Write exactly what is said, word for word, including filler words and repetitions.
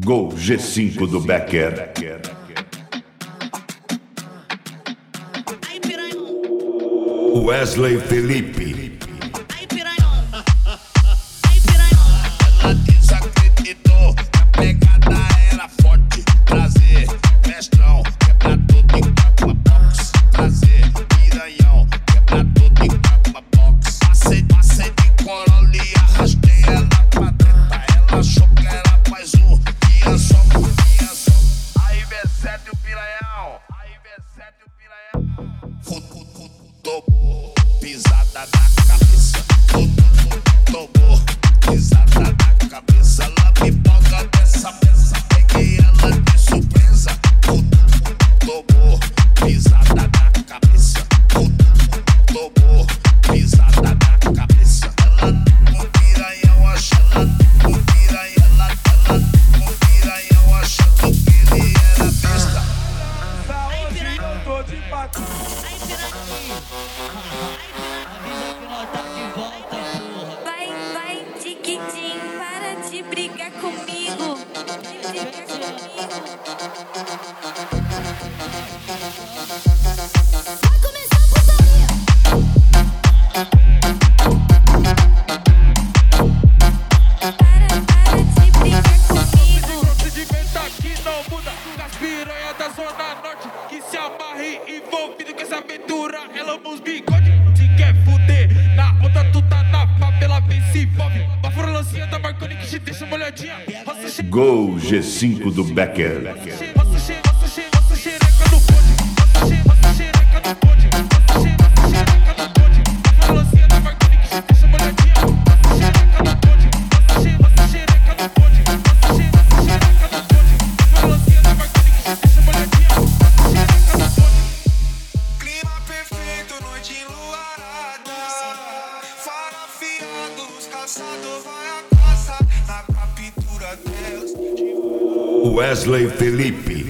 Gol G cinco do Becker. Wesley Felipe. Ela desacreditou, a pegada era forte. Trazer mestrão, que é pra todo em capa box. Trazer piranhão, que é pra todo em capa box. Passei, passei de Corolla e arrastei ela pra treta. Ela achou que era mais um dia só, um dia só. Aí vê sete o piranhão, aí vê sete o piranhão. Tomou pisada na cabeça, tomou pisada na cabeça. Ela me paga dessa peça, peguei ela de surpresa. Tomou pisada na cabeça, tomou pisada na cabeça. Ela não piranhão achando, não piranha, ela, ela não piranhão achando que ele era besta. Hoje eu tô de patrão. Vai, vai, tiquitim, para de brigar comigo. De brigar comigo. Vai começar a putaria. Para, para de brigar comigo. Procedimento aqui não muda. Das piranhas da zona norte que se amarre envolvido com essa aventura. Ela nos bigode, se quer fuder. Na outra tu tá na favela, vem se envolve. Bafora lancinha da Marconi que te deixa molhadinha. Roça che- Gol G cinco do Becker. roça che- roça che- roça che- roça xereca no bonde. Roça che- roça xereca no bonde. Roça che- roça xereca no bonde. Bafora lancinha da Marconi que te deixa molhadinha. Roça xereca no bonde. Roça che- roça xereca no bonde. Roça che- roça xereca no bonde. Bafora lancinha da Marconi que te deixa molhadinha. Roça xereca no bonde. Clima perfeito, noite enluarada. Fara afiados, caçador vai a caça. Na captura deles. Wesley Felipe.